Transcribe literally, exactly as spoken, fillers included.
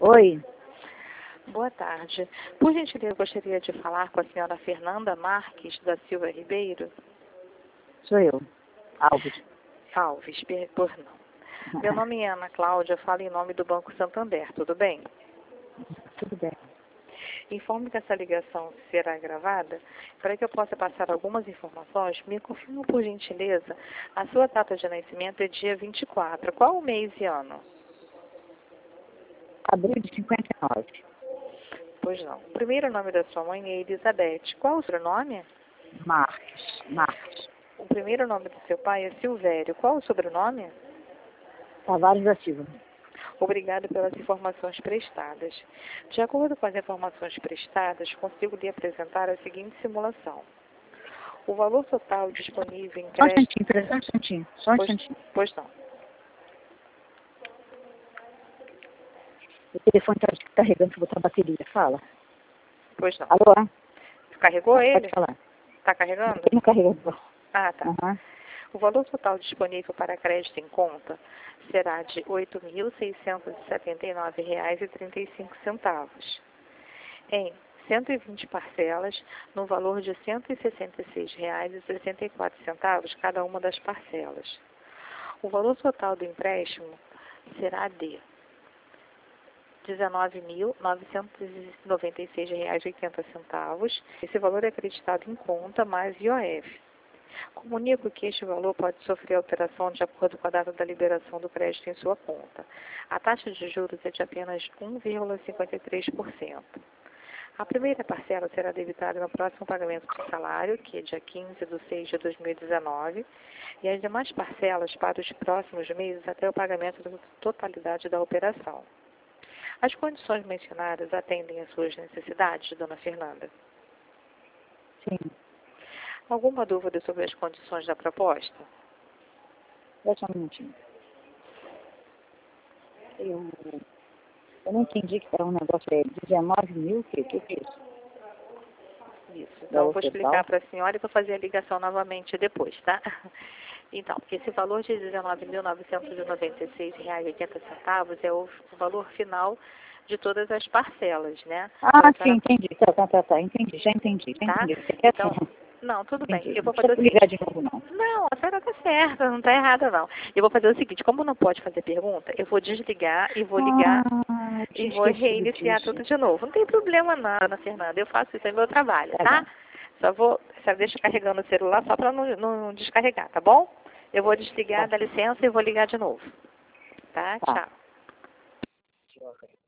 Oi, Boa tarde. Por gentileza, eu gostaria de falar com a senhora Fernanda Marques da Silva Ribeiro. sou eu, Alves. Alves, per- por não. Meu nome é Ana Cláudia, falo em nome do Banco Santander, tudo bem? Tudo bem. Informo que essa ligação será gravada. Para que eu possa passar algumas informações, me confirma, por gentileza, a sua data de nascimento é dia vinte e quatro. Qual o mês e ano? Abril de cinquenta e nove. Pois não. O primeiro nome da sua mãe é Elizabeth. Qual o seu nome? Marques, Marques. O primeiro nome do seu pai é Silvério. Qual o sobrenome? Tavares da Silva. Obrigado pelas informações prestadas. De acordo com as informações prestadas, consigo lhe apresentar a seguinte simulação. O valor total disponível em Só um crédito... instantinho, peraí, só um instantinho. Só um Pois, instantinho. pois não. O telefone está carregando, deixa eu botar a bateria. Fala. Pois não. Alô? Carregou Pode ele? falar. Está carregando? Tem no carregador. Ah, tá. Aham. O valor total disponível para crédito em conta será de oito mil seiscentos e setenta e nove reais e trinta e cinco centavos, em cento e vinte parcelas, no valor de cento e sessenta e seis reais e sessenta e quatro centavos cada uma das parcelas. O valor total do empréstimo será de dezenove mil novecentos e noventa e seis reais e oitenta centavos. Esse valor é acreditado em conta mais I O F. Comunico que este valor pode sofrer alteração de acordo com a data da liberação do crédito em sua conta. A taxa de juros é de apenas um vírgula cinquenta e três por cento. A primeira parcela será debitada no próximo pagamento do salário, que é dia quinze de seis de dois mil e dezenove, e as demais parcelas para os próximos meses até o pagamento da totalidade da operação. As condições mencionadas atendem às suas necessidades, dona Fernanda? Sim. Alguma dúvida sobre as condições da proposta? Deixa um minutinho. Eu, eu não entendi que era um negócio aí. dezenove mil, o que, o que é isso? Isso. Então, eu vou Valor explicar total? para a senhora e vou fazer a ligação novamente depois, tá? Então, esse valor de dezenove mil novecentos e noventa e seis reais e oitenta centavos é o valor final de todas as parcelas, né? Ah, Então, sim, a entendi. Tá, tá, tá, tá. Entendi, já entendi, já tá? entendi. Você quer Então, assim? não, tudo bem. Entendi. Eu Não vou fazer o precisa ligar seguinte. de novo, não. Não, a senhora está certa, não está errada, não. Eu vou fazer o seguinte, como não pode fazer pergunta, eu vou desligar e vou ligar Ah, eu e tinha vou esquecido reiniciar disso. tudo de novo. Não tem problema não, Ana Fernanda. Eu faço isso, é meu trabalho, Tá tá? bom. Só vou, só deixa carregando o celular só para não, não descarregar, tá bom? Eu vou desligar, Tá, dá licença e vou ligar de novo. Tá? tá. Tchau.